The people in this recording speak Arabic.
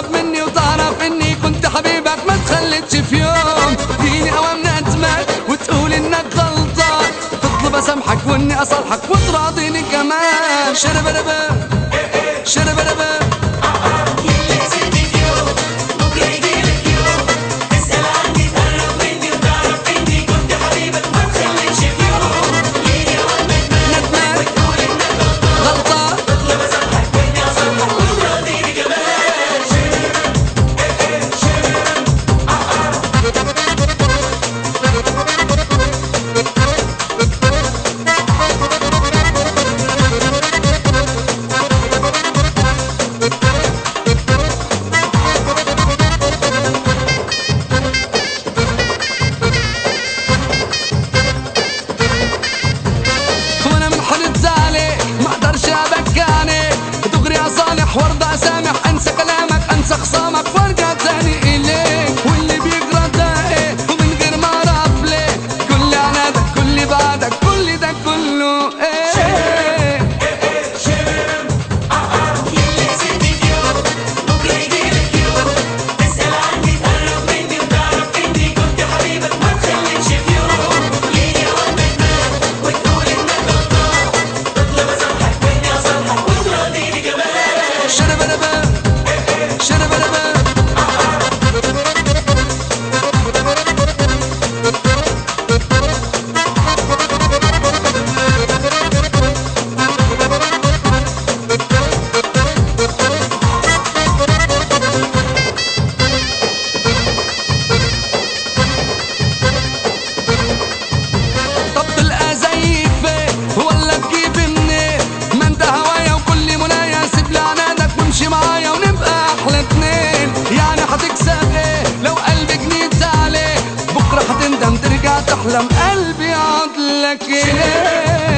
تقرب مني وتعرف اني كنت حبيبك ما تخليتش في يوم تجيني اوام ندمك وتقول انك غلطان، تطلب اسامحك واني اصالحك وتراضيني كمان. شربربه شربربه وارضى اسامح، انسى كلامك انسى خصامك وارجع تاني اليك، واللي بيجرى ده ايه ومن غير ما اعرف ليه، كل عنادك كل بعدك كل ده كله ايه. يلي سيبك يوم بكره يجيلك يوم تسأل عني تقرب مني وتعرف اني كنت حبيبك ما تخليتش في يوم، يجي اوقات ندمان وتقول انك غلطان، تطلب اسامحك واني اصالحك وتراضيني كمان. شربربه شربربه طب تلقى زي فين ولا تجيب منين؟ ما انت هوايا وكل منايا، سيب لي عنادك وامشي معايا ونبقى احلى اتنين. يعني هتكسب ايه لو قلبي جنيت عليه؟ بكره هتندم ترجع تحلم قلبي يقعد لك ايه.